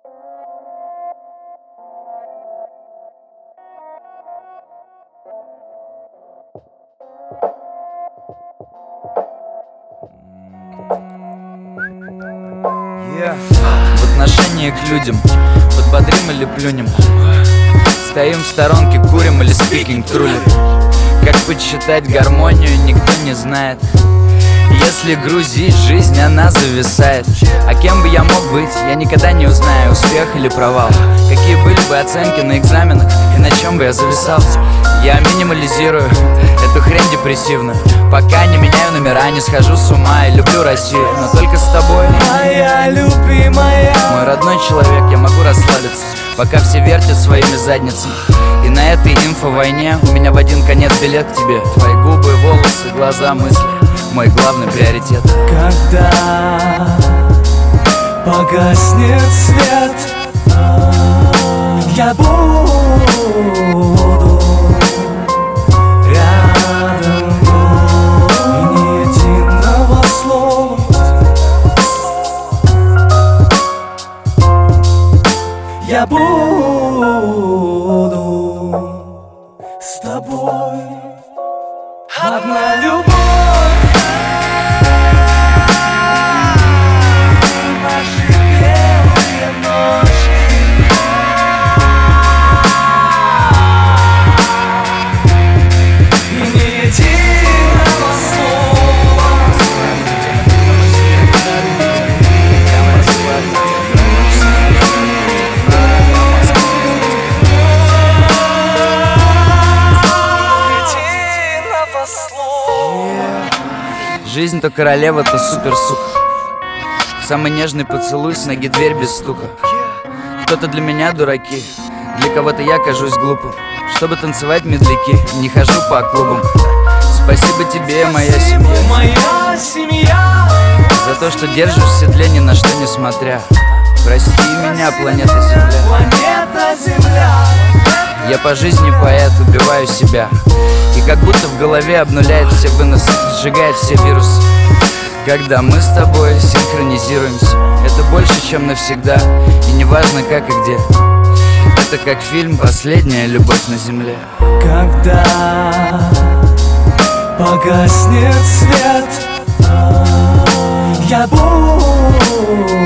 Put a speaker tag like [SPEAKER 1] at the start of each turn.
[SPEAKER 1] В отношении к людям подбодрим или плюнем, стоим в сторонке, курим или спикинг трулим. Как подсчитать гармонию, никто не знает. Если грузить жизнь, она зависает. А кем бы я мог быть, я никогда не узнаю, успех или провал. Какие были бы оценки на экзаменах и на чем бы я зависал. Я минимализирую эту хрень депрессивную, пока не меняю номера, не схожу с ума и люблю Россию, но только с тобой,
[SPEAKER 2] моя любимая.
[SPEAKER 1] Мой родной человек, я могу расслабиться, пока все вертят своими задницами. И на этой инфовойне у меня в один конец билет к тебе. Твои губы, волосы, глаза, мысли — мой главный приоритет.
[SPEAKER 2] Когда погаснет свет, я буду рядом, и ни единого слова. Я буду с тобой. Одна любовь.
[SPEAKER 1] Жизнь то королева, то суперсука. Самый нежный поцелуй, с ноги дверь без стука. Кто-то для меня дураки, для кого-то я кажусь глупым. Чтобы танцевать медляки, не хожу по клубам. Спасибо тебе, моя семья,
[SPEAKER 2] моя семья,
[SPEAKER 1] за то, что держишь в седле ни на что не смотря. Прости меня, планета Земля.
[SPEAKER 2] Планета Земля.
[SPEAKER 1] Я по жизни поэт, убиваю себя. И как будто в голове обнуляет все выносы, сжигает все вирусы. Когда мы с тобой синхронизируемся, это больше, чем навсегда. И не важно как и где. Это как фильм «Последняя любовь на земле».
[SPEAKER 2] Когда погаснет свет, я буду